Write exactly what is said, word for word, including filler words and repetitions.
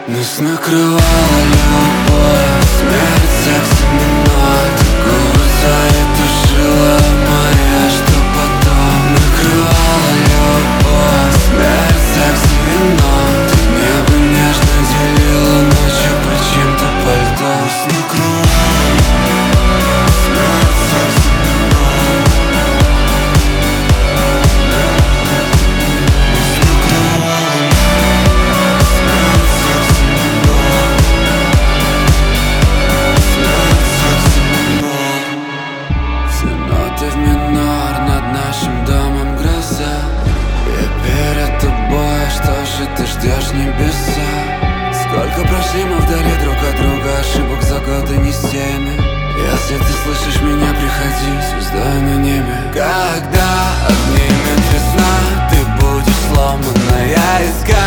Нас накрывала любовь, смерть, секс и минут. Губы твои тушила моя, что потом. Накрывала любовь, смерть, секс и минут. Небо нежно делило ночью под чьим-то пальто. Нас накрывала смерть, секс и минут. Нас накрывала смерть, секс и минут. Смерть, секс и минут. Все ноты в минор, над нашим домом гроза. И перед тобой, что же ты ждешь небеса? Сколько прошли мы вдали друг от друга, ошибок за годы не с теми. Если ты слышишь меня, приходи, звездой на небе. Когда обнимет весна, ты будешь сломанная из камня.